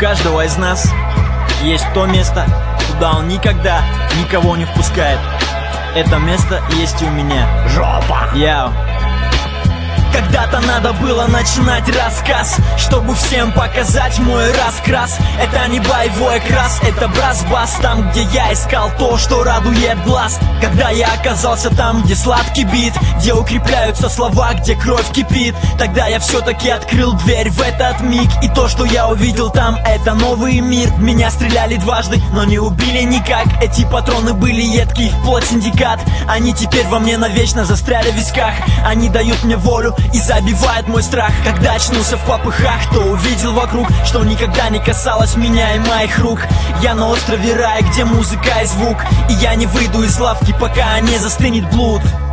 каждого из нас есть то место, куда он никогда никого не впускает. Это место есть и у меня. Жопа! Яу. Когда-то надо было начинать рассказ, чтобы всем показать мой раскрас. Это не боевой окрас, это брас-бас. Там, где я искал то, что радует глаз. Когда я оказался там, где сладкий бит, где укрепляются слова, где кровь кипит, тогда я все-таки открыл дверь в этот миг. И то, что я увидел там, это новый мир. В меня стреляли дважды, но не убили никак. Эти патроны были едкие, вплоть синдикат. Они теперь во мне навечно застряли в висках. Они дают мне волю и забивает мой страх. Когда очнулся в попыхах, то увидел вокруг, что никогда не касалось меня и моих рук. Я на острове рая, где музыка и звук, и я не выйду из лавки, пока не застынет блуд.